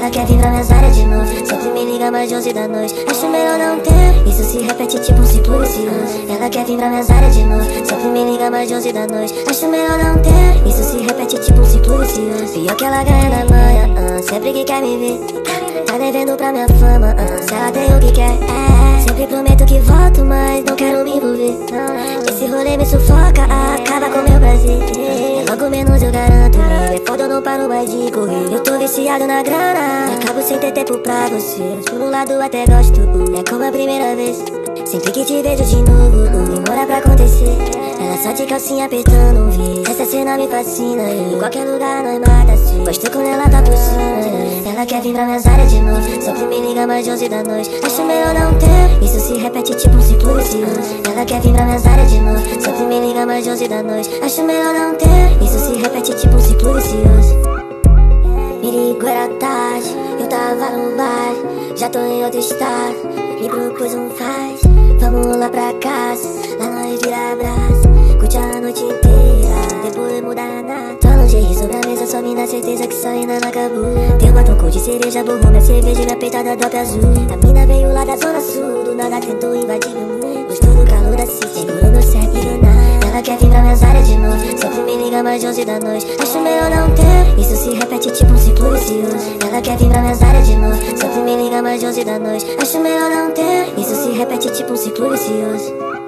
Ela quer vir pra minhas áreas de novo, sempre me liga mais de 11 da noite. Acho melhor não ter, isso se repete tipo um ciclo vicioso. Ela quer vir pra minhas áreas de novo, sempre me liga mais de 11 da noite. Acho melhor não ter, isso se repete tipo um ciclo vicioso. Pior que ela ganha na manhã, sempre que quer me ver. Tá devendo pra minha fama, se ela tem o que quer. Sempre prometo que volto, mas não quero me envolver. Esse rolê me sufoca, acaba com meu prazer. Logo menos eu garanto, é foda, eu não paro mais de correr. Eu tô viciado na grana, acabo sem ter tempo pra você. Por um lado até gosto, é como a primeira vez. Sempre que te vejo de novo, demora pra acontecer. Ela só de calcinha apertando um V. Essa cena me fascina, em qualquer lugar nós mata-se. Gosto quando ela tá por cima. Ela quer vir pra minhas áreas de novo, sempre me liga mais de 11 da noite. Acho melhor não ter, isso se repete tipo um ciclo vicioso. Ela quer vir pra minhas áreas de novo, sempre me liga mais de 11 da noite. Acho melhor não ter, isso se repete tipo um ciclo vicioso. Me ligou, era tarde, eu tava no bar, já tô em outro estado. Me propôs um faz, vamos lá pra casa, lá nós vira abraço, curte a noite inteira, depois muda nada. Tô longe sobre a mesa, só me dá certeza que só ainda não acabou. Tem um batom cor de cereja, borrou minha cerveja e minha peitada drop azul. A mina veio lá da zona sul, do nada tentou invadir meu mundo. Gostou do calor da city, segurou meu certo e do nada. Ela quer vir pra minhas áreas de novo, sempre me liga mais de 11 da noite. Acho melhor não ter, isso se repete tipo um ciclo vicioso. Ela quer vir pra minhas áreas de novo, sempre me liga mais de 11 da noite. Acho melhor não ter, isso se repete tipo um ciclo vicioso.